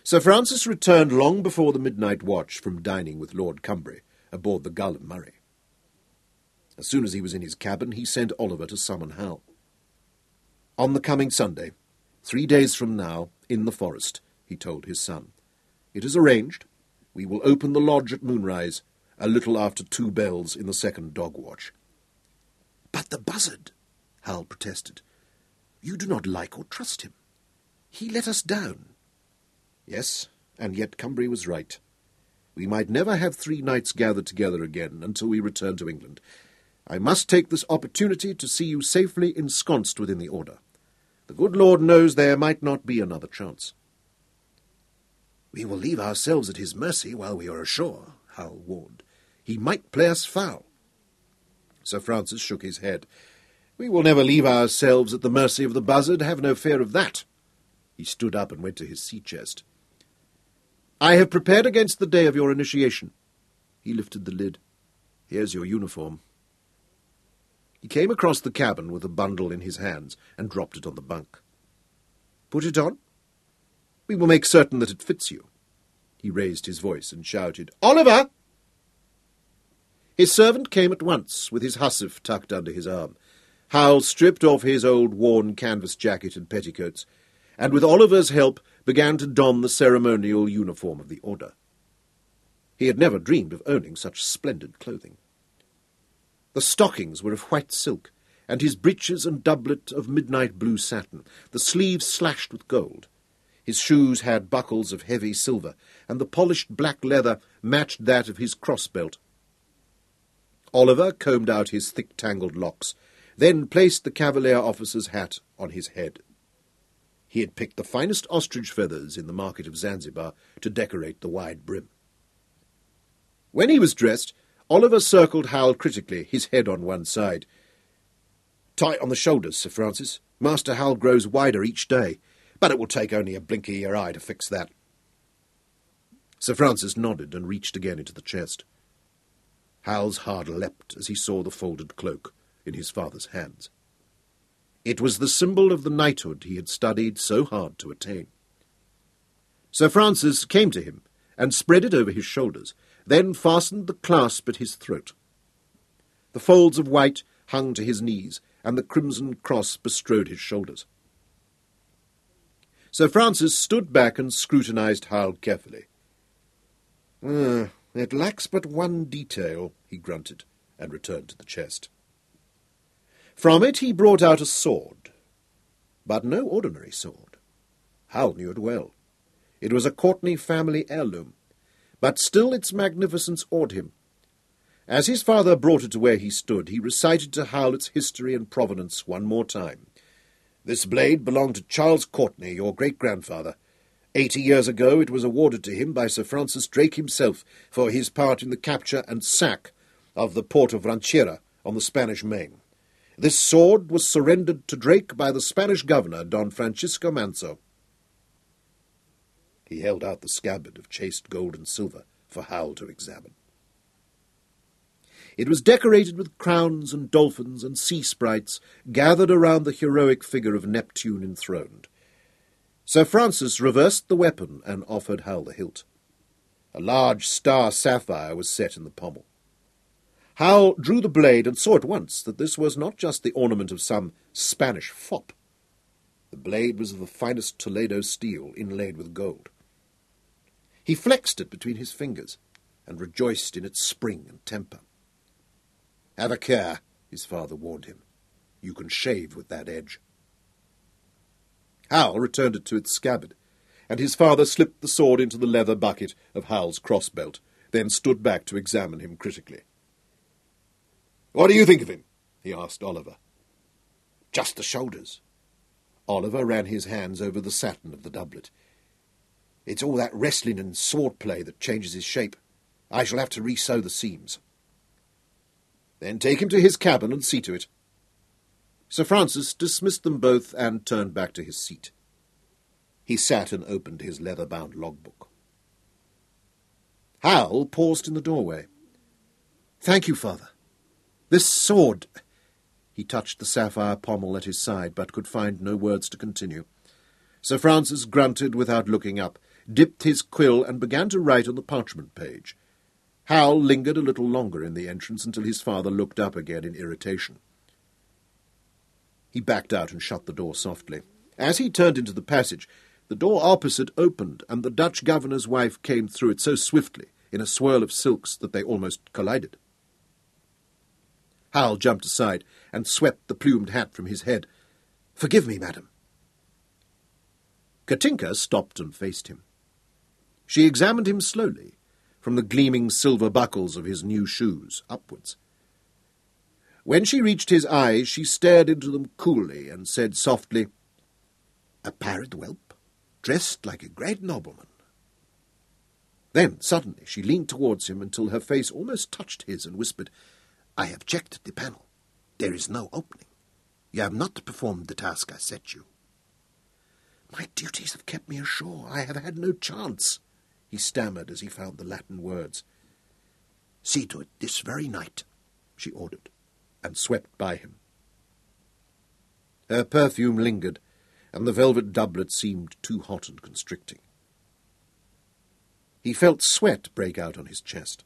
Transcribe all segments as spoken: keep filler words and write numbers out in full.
Sir Francis returned long before the midnight watch from dining with Lord Cumbria aboard the Gull and Murray. As soon as he was in his cabin, he sent Oliver to summon Hal. On the coming Sunday, three days from now, in the forest, he told his son. It is arranged. We will open the lodge at moonrise, a little after two bells in the second dog watch. But the buzzard, Hal protested. You do not like or trust him. He let us down. Yes, and yet Cumbria was right. We might never have three knights gathered together again until we return to England. I must take this opportunity to see you safely ensconced within the order. The good Lord knows there might not be another chance. We will leave ourselves at his mercy while we are ashore, Hal warned. He might play us foul. Sir Francis shook his head. We will never leave ourselves at the mercy of the buzzard, have no fear of that. He stood up and went to his sea-chest. I have prepared against the day of your initiation. He lifted the lid. Here's your uniform. He came across the cabin with a bundle in his hands and dropped it on the bunk. Put it on. We will make certain that it fits you. He raised his voice and shouted, Oliver! His servant came at once, with his hussif tucked under his arm. Hal stripped off his old worn canvas jacket and petticoats, and with Oliver's help began to don the ceremonial uniform of the order. He had never dreamed of owning such splendid clothing. The stockings were of white silk, and his breeches and doublet of midnight blue satin, the sleeves slashed with gold. His shoes had buckles of heavy silver, and the polished black leather matched that of his cross-belt. Oliver combed out his thick tangled locks, then placed the cavalier officer's hat on his head. He had picked the finest ostrich feathers in the market of Zanzibar to decorate the wide brim. When he was dressed, Oliver circled Hal critically, his head on one side. Tight on the shoulders, Sir Francis. Master Hal grows wider each day, but it will take only a blink of your eye to fix that. Sir Francis nodded and reached again into the chest. Hal's heart leapt as he saw the folded cloak in his father's hands. It was the symbol of the knighthood he had studied so hard to attain. Sir Francis came to him and spread it over his shoulders, then fastened the clasp at his throat. The folds of white hung to his knees, and the crimson cross bestrode his shoulders. Sir Francis stood back and scrutinized Hal carefully. Ah, it lacks but one detail, he grunted, and returned to the chest. From it he brought out a sword, but no ordinary sword. Hal knew it well. It was a Courtenay family heirloom, but still its magnificence awed him. As his father brought it to where he stood, he recited to Hal its history and provenance one more time. This blade belonged to Charles Courtenay, your great-grandfather. Eighty years ago it was awarded to him by Sir Francis Drake himself for his part in the capture and sack of the port of Ranchera on the Spanish Main. This sword was surrendered to Drake by the Spanish governor, Don Francisco Manso. He held out the scabbard of chased gold and silver for Hal to examine. It was decorated with crowns and dolphins and sea sprites gathered around the heroic figure of Neptune enthroned. Sir Francis reversed the weapon and offered Hal the hilt. A large star sapphire was set in the pommel. Hal drew the blade and saw at once that this was not just the ornament of some Spanish fop. The blade was of the finest Toledo steel, inlaid with gold. He flexed it between his fingers, and rejoiced in its spring and temper. "Have a care," his father warned him. "You can shave with that edge." Hal returned it to its scabbard, and his father slipped the sword into the leather bucket of Hal's cross-belt, then stood back to examine him critically. "What do you think of him?" he asked Oliver. "Just the shoulders." Oliver ran his hands over the satin of the doublet. "It's all that wrestling and sword-play that changes his shape. I shall have to re-sew the seams." "Then take him to his cabin and see to it." Sir Francis dismissed them both and turned back to his seat. He sat and opened his leather-bound logbook. Hal paused in the doorway. "Thank you, father. This sword—" He touched the sapphire pommel at his side, but could find no words to continue. Sir Francis grunted without looking up. dipped his quill and began to write on the parchment page. Hal lingered a little longer in the entrance until his father looked up again in irritation. He backed out and shut the door softly. As he turned into the passage, the door opposite opened, and the Dutch governor's wife came through it so swiftly, in a swirl of silks, that they almost collided. Hal jumped aside and swept the plumed hat from his head. "Forgive me, madam." Katinka stopped and faced him. She examined him slowly, from the gleaming silver buckles of his new shoes upwards. When she reached his eyes, she stared into them coolly and said softly, "A pirate whelp, dressed like a great nobleman." Then, suddenly, she leaned towards him until her face almost touched his and whispered, "I have checked the panel. There is no opening. You have not performed the task I set you." "My duties have kept me ashore. I have had no chance," he stammered as he found the Latin words. "See to it this very night," she ordered, and swept by him. Her perfume lingered, and the velvet doublet seemed too hot and constricting. He felt sweat break out on his chest.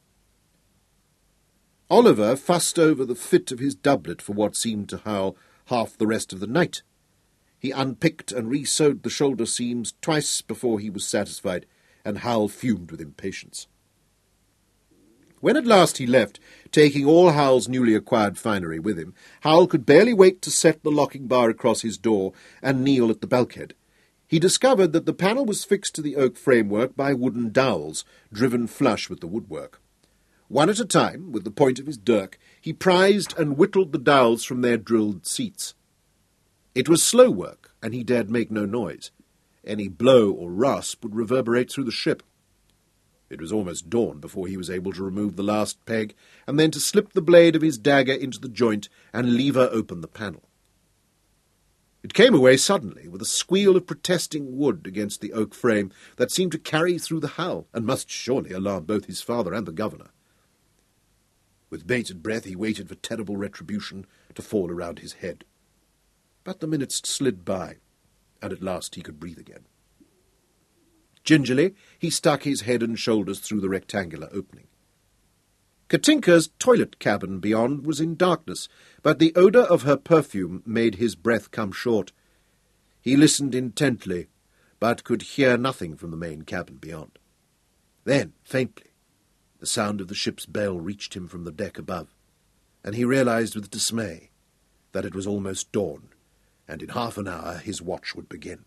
Oliver fussed over the fit of his doublet for what seemed to Hal half the rest of the night. He unpicked and re-sewed the shoulder seams twice before he was satisfied, and Hal fumed with impatience. When at last he left, taking all Hal's newly acquired finery with him, Hal could barely wait to set the locking bar across his door and kneel at the bulkhead. He discovered that the panel was fixed to the oak framework by wooden dowels, driven flush with the woodwork. One at a time, with the point of his dirk, he prized and whittled the dowels from their drilled seats. It was slow work, and he dared make no noise. Any blow or rasp would reverberate through the ship. It was almost dawn before he was able to remove the last peg, and then to slip the blade of his dagger into the joint and lever open the panel. It came away suddenly, with a squeal of protesting wood against the oak frame that seemed to carry through the hull, and must surely alarm both his father and the governor. With bated breath he waited for terrible retribution to fall around his head. But the minutes slid by, and at last he could breathe again. Gingerly he stuck his head and shoulders through the rectangular opening. Katinka's toilet cabin beyond was in darkness, but the odour of her perfume made his breath come short. He listened intently, but could hear nothing from the main cabin beyond. Then, faintly, the sound of the ship's bell reached him from the deck above, and he realized with dismay that it was almost dawn, and in half an hour his watch would begin.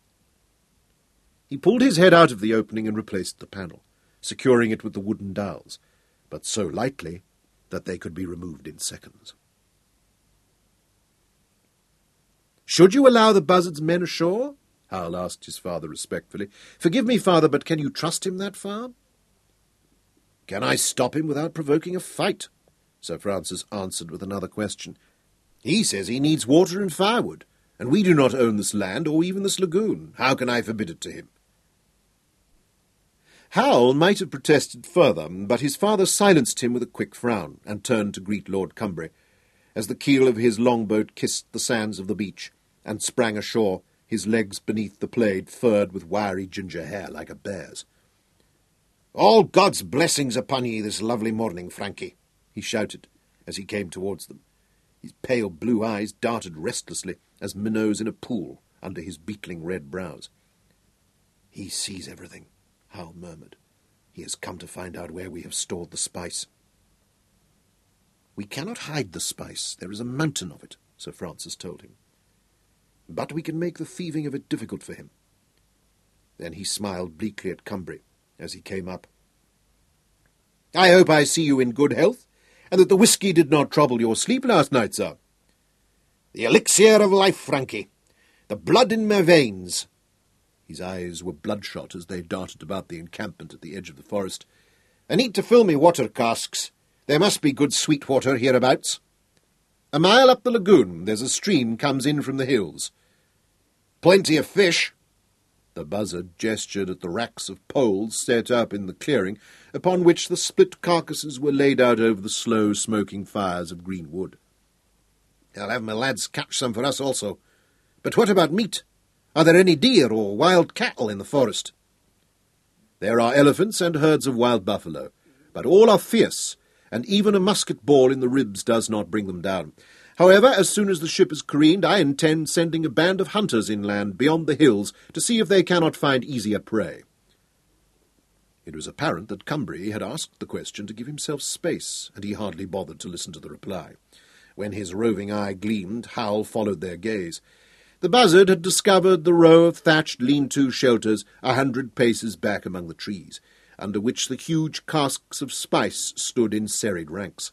He pulled his head out of the opening and replaced the panel, securing it with the wooden dowels, but so lightly that they could be removed in seconds. "Should you allow the Buzzard's men ashore?" Hal asked his father respectfully. "Forgive me, father, but can you trust him that far?" "Can I stop him without provoking a fight?" Sir Francis answered with another question. "He says he needs water and firewood, and we do not own this land or even this lagoon. How can I forbid it to him?" Hal might have protested further, but his father silenced him with a quick frown, and turned to greet Lord Cumbria, as the keel of his longboat kissed the sands of the beach, and sprang ashore, his legs beneath the plaid furred with wiry ginger hair like a bear's. "All God's blessings upon ye this lovely morning, Frankie," he shouted, as he came towards them. His pale blue eyes darted restlessly as minnows in a pool under his beetling red brows. "He sees everything," Hal murmured. "He has come to find out where we have stored the spice." "We cannot hide the spice. There is a mountain of it," Sir Francis told him. "But we can make the thieving of it difficult for him." Then he smiled bleakly at Cumbria as he came up. "I hope I see you in good health, and that the whisky did not trouble your sleep last night, sir." "The elixir of life, Frankie. The blood in my veins." His eyes were bloodshot as they darted about the encampment at the edge of the forest. "I need to fill me water casks. There must be good sweet water hereabouts. A mile up the lagoon there's a stream comes in from the hills. Plenty of fish." The Buzzard gestured at the racks of poles set up in the clearing, upon which the split carcasses were laid out over the slow smoking fires of green wood. "I'll have my lads catch some for us also. But what about meat? Are there any deer or wild cattle in the forest?" There are elephants and herds of wild buffalo, but all are fierce, and even a musket ball in the ribs does not bring them down. However, as soon as the ship is careened, I intend sending a band of hunters inland beyond the hills to see if they cannot find easier prey. It was apparent that Cumbry had asked the question to give himself space, and he hardly bothered to listen to the reply. When his roving eye gleamed, Hal followed their gaze. The buzzard had discovered the row of thatched lean-to shelters a hundred paces back among the trees, under which the huge casks of spice stood in serried ranks.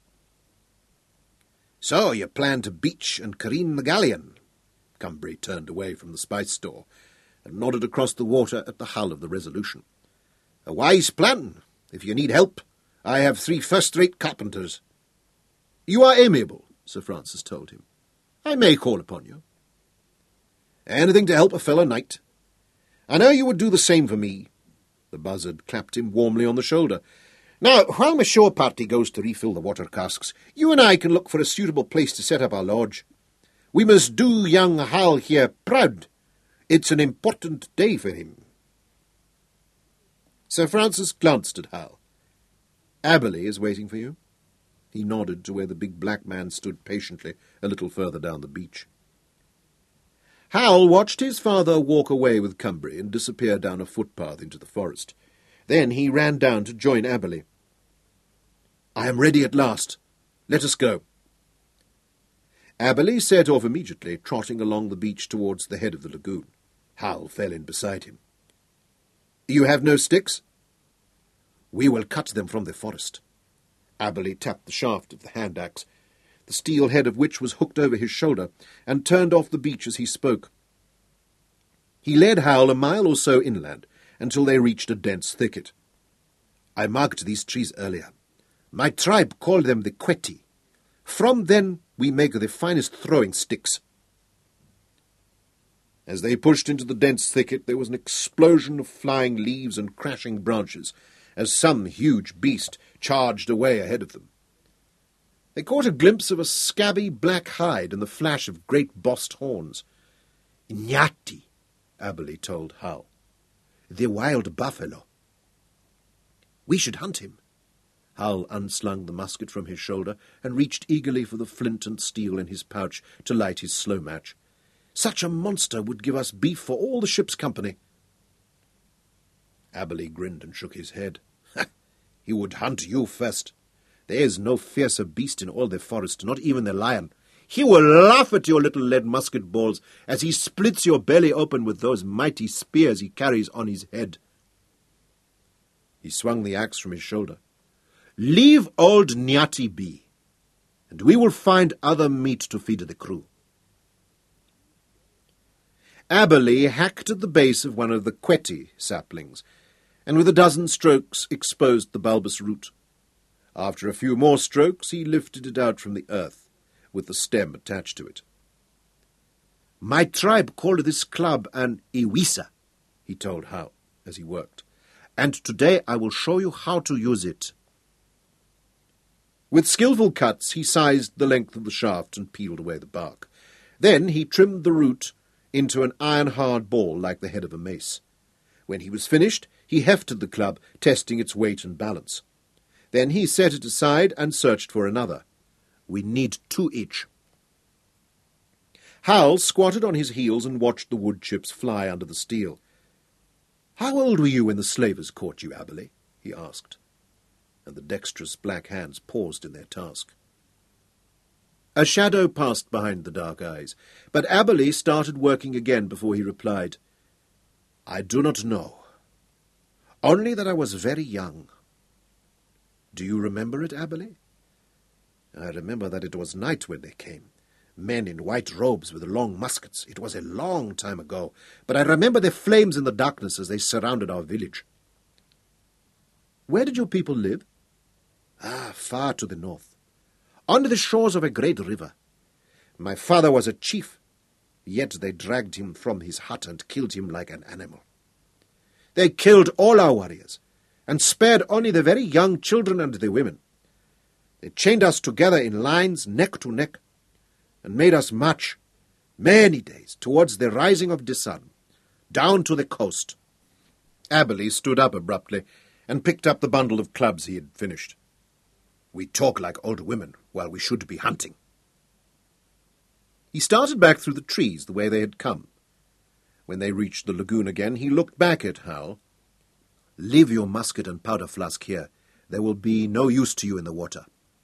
"So you plan to beach and careen the galleon?" Cumbry turned away from the spice store and nodded across the water at the hull of the Resolution. "A wise plan. If you need help, I have three first-rate carpenters." "You are amiable," Sir Francis told him. "I may call upon you." "Anything to help a fellow knight. I know you would do the same for me." The buzzard clapped him warmly on the shoulder. "Now, while my shore party goes to refill the water casks, you and I can look for a suitable place to set up our lodge. We must do young Hal here proud. It's an important day for him." Sir Francis glanced at Hal. "Aberley is waiting for you." He nodded to where the big black man stood patiently a little further down the beach. Hal watched his father walk away with Cumbry and disappear down a footpath into the forest. Then he ran down to join Aberley. "I am ready at last. Let us go." Aberley set off immediately, trotting along the beach towards the head of the lagoon. Hal fell in beside him. "You have no sticks?" "We will cut them from the forest." Aberley tapped the shaft of the hand-axe, the steel head of which was hooked over his shoulder, and turned off the beach as he spoke. He led Hal a mile or so inland, until they reached a dense thicket. "I marked these trees earlier. My tribe called them the Queti. From them we make the finest throwing sticks." As they pushed into the dense thicket, there was an explosion of flying leaves and crashing branches, as some huge beast charged away ahead of them. They caught a glimpse of a scabby black hide and the flash of great bossed horns. "Nyati," Aberley told Hal. "The wild buffalo." "We should hunt him." Hal unslung the musket from his shoulder and reached eagerly for the flint and steel in his pouch to light his slow match. "Such a monster would give us beef for all the ship's company." Aberley grinned and shook his head. "He would hunt you first. There is no fiercer beast in all the forest, not even the lion. He will laugh at your little lead musket balls as he splits your belly open with those mighty spears he carries on his head." He swung the axe from his shoulder. "Leave old Nyati be, and we will find other meat to feed the crew." Aberley hacked at the base of one of the Queti saplings, and with a dozen strokes exposed the bulbous root. After a few more strokes, he lifted it out from the earth, with the stem attached to it. "My tribe called this club an iwisa," he told Hal as he worked, "and today I will show you how to use it." With skilful cuts, he sized the length of the shaft and peeled away the bark. Then he trimmed the root into an iron-hard ball like the head of a mace. When he was finished, he hefted the club, testing its weight and balance. Then he set it aside and searched for another. "We need two each." Hal squatted on his heels and watched the wood chips fly under the steel. "How old were you when the slavers caught you, Aberley?" he asked, and the dexterous black hands paused in their task. A shadow passed behind the dark eyes, but Aberley started working again before he replied, "I do not know. Only that I was very young." "Do you remember it, Aberley?" "I remember that it was night when they came. Men in white robes with long muskets. It was a long time ago, but I remember the flames in the darkness as they surrounded our village." "Where did your people live?" "Ah, far to the north, on the shores of a great river. My father was a chief, yet they dragged him from his hut and killed him like an animal. They killed all our warriors, and spared only the very young children and the women. They chained us together in lines, neck to neck, and made us march many days towards the rising of the sun, down to the coast. Aberley stood up abruptly and picked up the bundle of clubs he had finished. "We talk like old women while we should be hunting." He started back through the trees the way they had come. When they reached the lagoon again, he looked back at Hal. "Leave your musket and powder flask here. There will be no use to you in the water."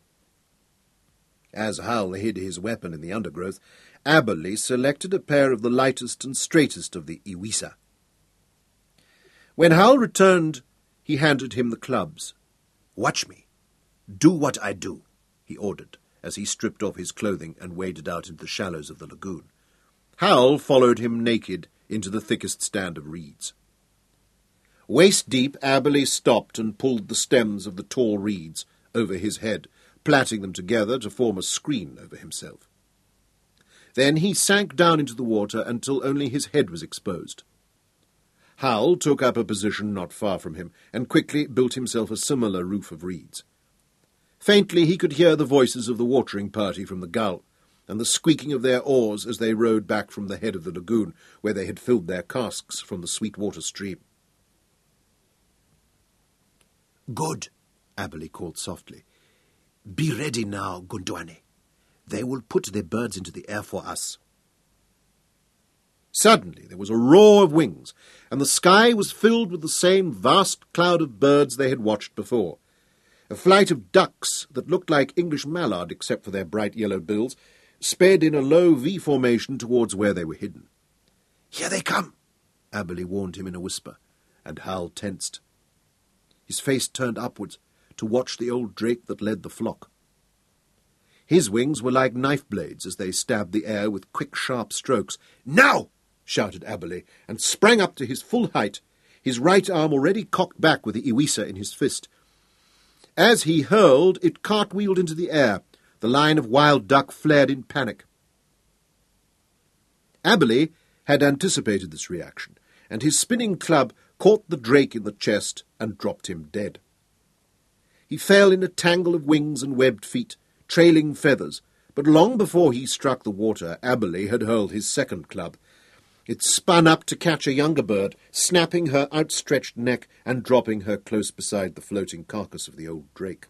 As Hal hid his weapon in the undergrowth, Aberley selected a pair of the lightest and straightest of the iwisa. When Hal returned, he handed him the clubs. "Watch me. Do what I do," he ordered, as he stripped off his clothing and waded out into the shallows of the lagoon. Hal followed him naked into the thickest stand of reeds. Waist-deep, Aberley stopped and pulled the stems of the tall reeds over his head, plaiting them together to form a screen over himself. Then he sank down into the water until only his head was exposed. Hal took up a position not far from him, and quickly built himself a similar roof of reeds. Faintly he could hear the voices of the watering party from the gull, and the squeaking of their oars as they rowed back from the head of the lagoon, where they had filled their casks from the sweet-water stream. "Good," Aberley called softly. "Be ready now, Gundwane. They will put their birds into the air for us." Suddenly there was a roar of wings, and the sky was filled with the same vast cloud of birds they had watched before. A flight of ducks that looked like English mallard, except for their bright yellow bills, sped in a low V formation towards where they were hidden. "Here they come," Aberley warned him in a whisper, and Hal tensed. His face turned upwards to watch the old drake that led the flock. His wings were like knife blades as they stabbed the air with quick, sharp strokes. "Now!" shouted Aberley, and sprang up to his full height, his right arm already cocked back with the iwisa in his fist. As he hurled, it cartwheeled into the air. The line of wild duck flared in panic. Aberley had anticipated this reaction, and his spinning club caught the drake in the chest and dropped him dead. He fell in a tangle of wings and webbed feet, trailing feathers, but long before he struck the water, Aberley had hurled his second club. It spun up to catch a younger bird, snapping her outstretched neck and dropping her close beside the floating carcass of the old drake.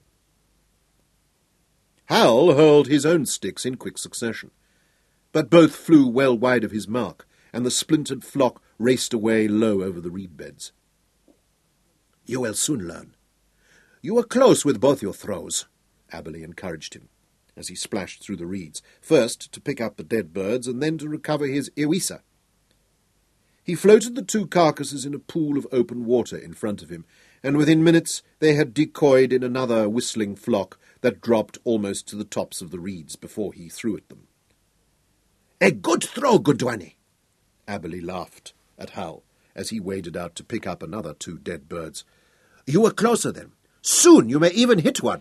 Hal hurled his own sticks in quick succession, but both flew well wide of his mark, and the splintered flock raced away low over the reed beds. "You will soon learn. You were close with both your throws," Aberley encouraged him, as he splashed through the reeds, first to pick up the dead birds and then to recover his iwisa. He floated the two carcasses in a pool of open water in front of him, and within minutes they had decoyed in another whistling flock that dropped almost to the tops of the reeds before he threw at them. "A good throw, Gundwane!" Aberley laughed at Hal as he waded out to pick up another two dead birds. "You were closer then. Soon you may even hit one."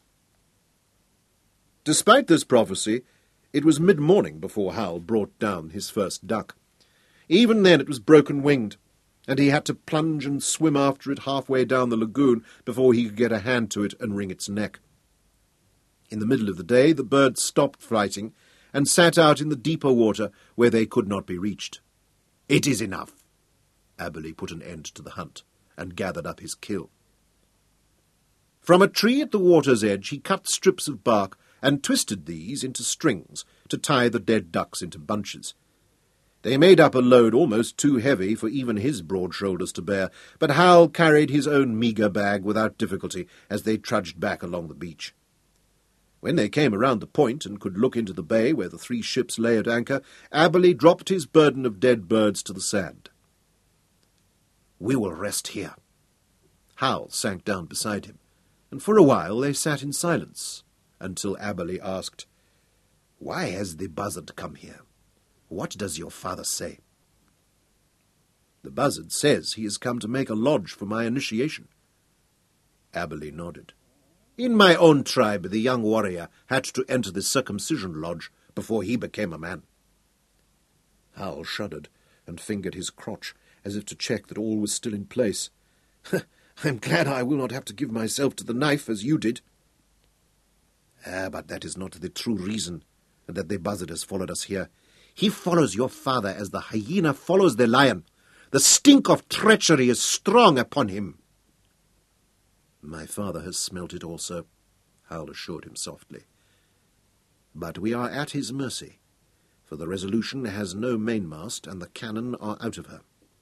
Despite this prophecy, it was mid-morning before Hal brought down his first duck. Even then it was broken-winged, and he had to plunge and swim after it halfway down the lagoon before he could get a hand to it and wring its neck. In the middle of the day the birds stopped fighting and sat out in the deeper water where they could not be reached. "It is enough." Aberley put an end to the hunt and gathered up his kill. From a tree at the water's edge he cut strips of bark and twisted these into strings to tie the dead ducks into bunches. They made up a load almost too heavy for even his broad shoulders to bear, but Hal carried his own meagre bag without difficulty as they trudged back along the beach. When they came around the point and could look into the bay where the three ships lay at anchor, Aberley dropped his burden of dead birds to the sand. "We will rest here." Hal sank down beside him, and for a while they sat in silence, until Aberley asked, "Why has the buzzard come here? What does your father say?" "The buzzard says he has come to make a lodge for my initiation." Aberley nodded. "In my own tribe, the young warrior had to enter the circumcision lodge before he became a man." Hal shuddered and fingered his crotch, as if to check that all was still in place. "I'm glad I will not have to give myself to the knife, as you did." "Ah, but that is not the true reason that the buzzard has followed us here. He follows your father as the hyena follows the lion. The stink of treachery is strong upon him." "My father has smelt it also," Hal assured him softly. "But we are at his mercy, for the Resolution has no mainmast and the cannon are out of her."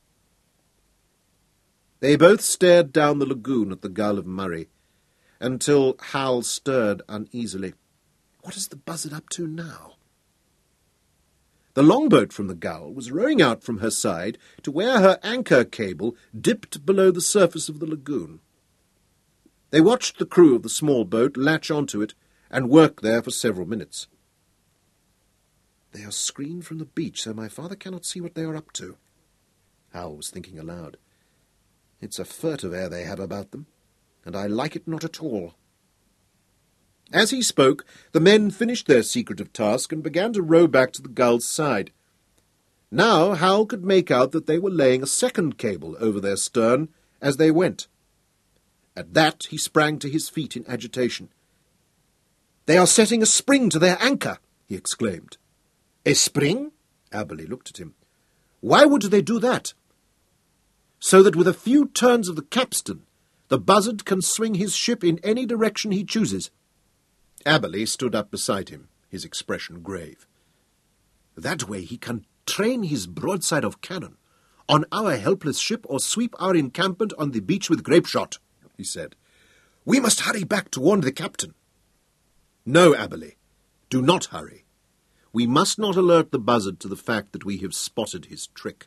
They both stared down the lagoon at the Gull of Murray, until Hal stirred uneasily. What is the Buzzard up to now? The longboat from the Gull was rowing out from her side to where her anchor cable dipped below the surface of the lagoon. They watched the crew of the small boat latch onto it and work there for several minutes. "They are screened from the beach, so my father cannot see what they are up to," Hal was thinking aloud. "It's a furtive air they have about them, and I like it not at all." As he spoke, the men finished their secretive task and began to row back to the Gull's side. Now Hal could make out that they were laying a second cable over their stern as they went. At that he sprang to his feet in agitation. "They are setting a spring to their anchor," he exclaimed. "A spring?" Aberley looked at him. "Why would they do that?" "So that with a few turns of the capstan, the Buzzard can swing his ship in any direction he chooses." Aberley stood up beside him, his expression grave. "That way he can train his broadside of cannon on our helpless ship or sweep our encampment on the beach with grape-shot," he said. "We must hurry back to warn the captain." "No, Aberley, do not hurry. We must not alert the Buzzard to the fact that we have spotted his trick."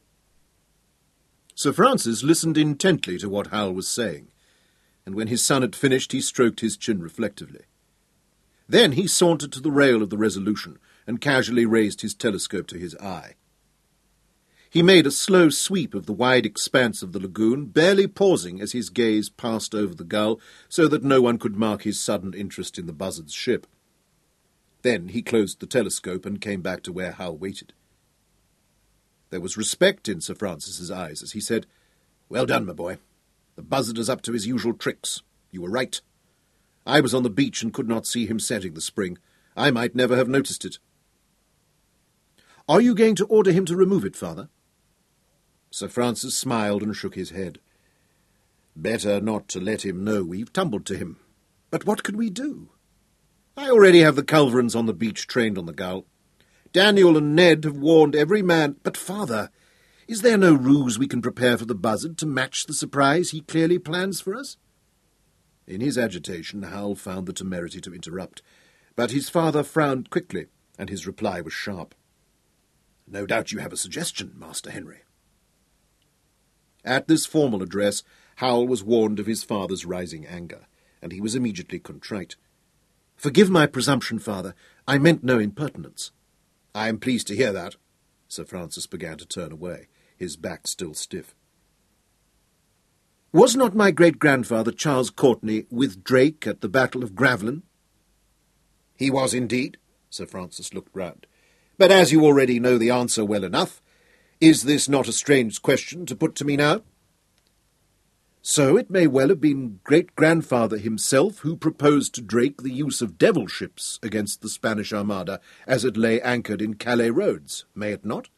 Sir Francis listened intently to what Hal was saying, and when his son had finished he stroked his chin reflectively. Then he sauntered to the rail of the Resolution and casually raised his telescope to his eye. He made a slow sweep of the wide expanse of the lagoon, barely pausing as his gaze passed over the Gull, so that no one could mark his sudden interest in the Buzzard's ship. Then he closed the telescope and came back to where Hal waited. There was respect in Sir Francis's eyes as he said, "Well done, my boy. The Buzzard is up to his usual tricks. You were right. I was on the beach and could not see him setting the spring. I might never have noticed it." "Are you going to order him to remove it, father?" Sir Francis smiled and shook his head. "Better not to let him know we've tumbled to him. But what can we do? I already have the culverins on the beach trained on the Gull. Daniel and Ned have warned every man—" "But, father, is there no ruse we can prepare for the Buzzard to match the surprise he clearly plans for us?" In his agitation, Hal found the temerity to interrupt, but his father frowned quickly, and his reply was sharp. "No doubt you have a suggestion, Master Henry." At this formal address, Hal was warned of his father's rising anger, and he was immediately contrite. "Forgive my presumption, father. I meant no impertinence." "I am pleased to hear that." Sir Francis began to turn away, his back still stiff. "Was not my great-grandfather Charles Courtenay with Drake at the Battle of Gravelin?" "He was indeed." Sir Francis looked round. "But as you already know the answer well enough, is this not a strange question to put to me now?" "So it may well have been great-grandfather himself who proposed to Drake the use of devil ships against the Spanish Armada as it lay anchored in Calais roads, may it not?"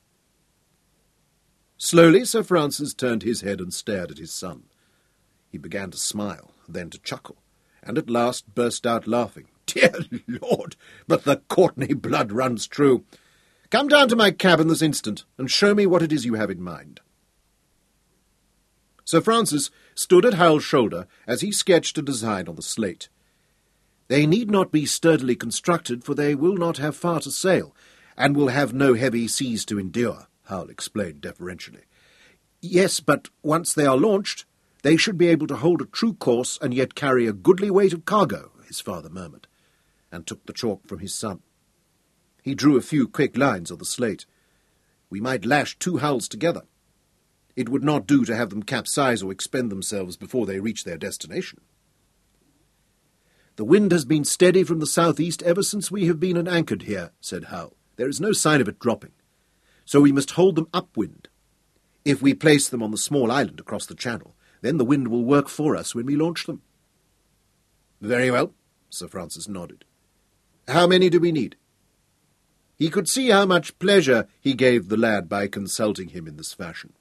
Slowly Sir Francis turned his head and stared at his son. He began to smile, then to chuckle, and at last burst out laughing. "Dear Lord, but the Courtenay blood runs true. Come down to my cabin this instant, and show me what it is you have in mind." Sir Francis stood at Hal's shoulder as he sketched a design on the slate. "They need not be sturdily constructed, for they will not have far to sail, and will have no heavy seas to endure," Hal explained deferentially. "Yes, but once they are launched, they should be able to hold a true course and yet carry a goodly weight of cargo," his father murmured, and took the chalk from his son. He drew a few quick lines on the slate. "We might lash two hulls together. It would not do to have them capsize or expend themselves before they reach their destination." "The wind has been steady from the southeast ever since we have been anchored here," said Hal. "There is no sign of it dropping. So we must hold them upwind. If we place them on the small island across the channel, then the wind will work for us when we launch them." "Very well," Sir Francis nodded. "How many do we need?" He could see how much pleasure he gave the lad by consulting him in this fashion.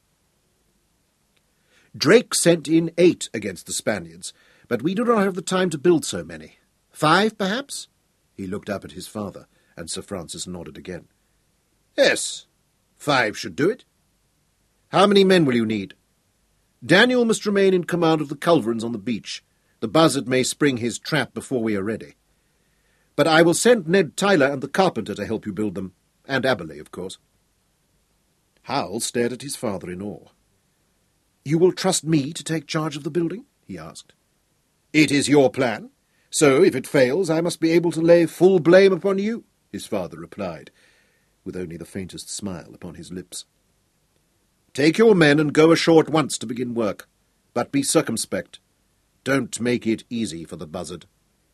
Drake sent in eight against the Spaniards, but we do not have the time to build so many. Five, perhaps? He looked up at his father, and Sir Francis nodded again. Yes, five should do it. How many men will you need? Daniel must remain in command of the culverins on the beach. The buzzard may spring his trap before we are ready. But I will send Ned Tyler and the carpenter to help you build them, and Aberley, of course. Hal stared at his father in awe. You will trust me to take charge of the building? He asked. It is your plan, so if it fails I must be able to lay full blame upon you, his father replied, with only the faintest smile upon his lips. Take your men and go ashore at once to begin work, but be circumspect. Don't make it easy for the buzzard.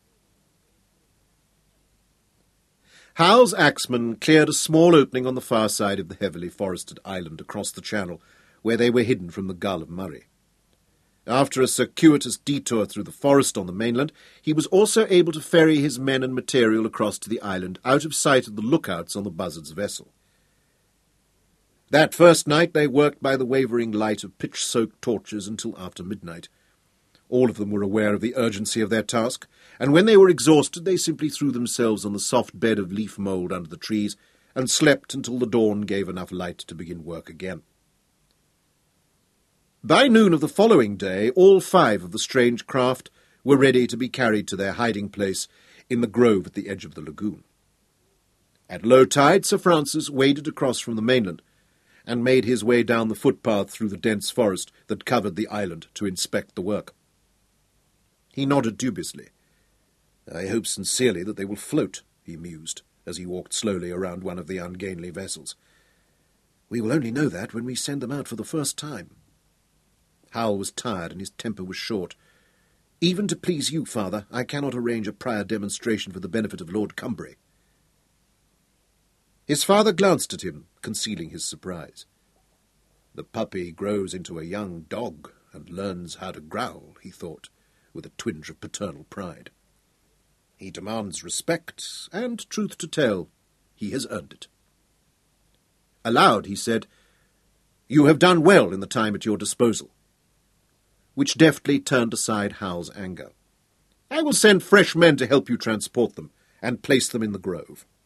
Hal's axemen cleared a small opening on the far side of the heavily forested island across the channel, where they were hidden from the Gull of Murray. After a circuitous detour through the forest on the mainland, he was also able to ferry his men and material across to the island, out of sight of the lookouts on the buzzard's vessel. That first night they worked by the wavering light of pitch-soaked torches until after midnight. All of them were aware of the urgency of their task, and when they were exhausted they simply threw themselves on the soft bed of leaf mould under the trees and slept until the dawn gave enough light to begin work again. By noon of the following day all five of the strange craft were ready to be carried to their hiding place in the grove at the edge of the lagoon. At low tide Sir Francis waded across from the mainland and made his way down the footpath through the dense forest that covered the island to inspect the work. He nodded dubiously. I hope sincerely that they will float, he mused, as he walked slowly around one of the ungainly vessels. We will only know that when we send them out for the first time. Hal was tired and his temper was short. Even to please you, father, I cannot arrange a prior demonstration for the benefit of Lord Cumbury. His father glanced at him, concealing his surprise. The puppy grows into a young dog and learns how to growl, he thought, with a twinge of paternal pride. He demands respect, and, truth to tell, he has earned it. Aloud he said, You have done well in the time at your disposal, which deftly turned aside Hal's anger. I will send fresh men to help you transport them, and place them in the grove.